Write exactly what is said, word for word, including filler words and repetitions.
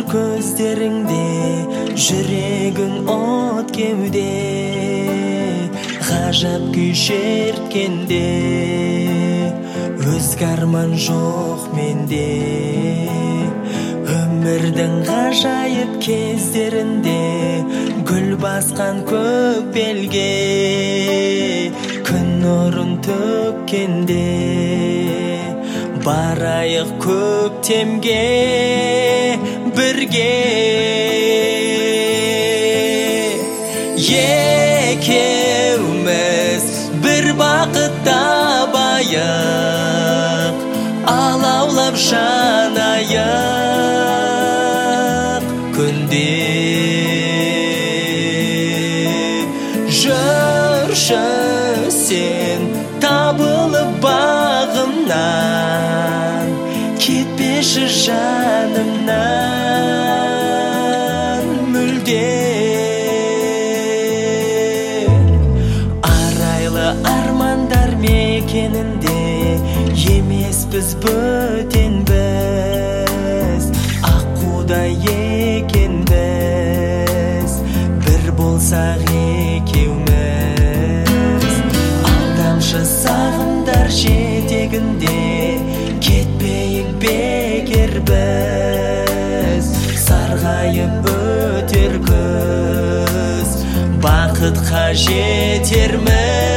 көздеріңде, жүрегің от кеуде, ғажап күй шерткенде, өзге арман жоқ менде. Өмірдің ғажайып кездерінде, гүл басқан көк белге, күн нұрын төккенде, барайық көктемге бірге. Екеуміз бір бақытта байық, алаулап жанайық күнде. Жүрші сен табылып бағымнан, кетпеші жанымнан мүлде. Арайлы армандар мекенінде емеспіз бөтенбіз, аққудай екенбіз, бір болсақ екеуміз. Алдамшы сағымдар жетегінде, кетпейік бекер біз, сарғайып өтер күз, бақытқа жетерміз.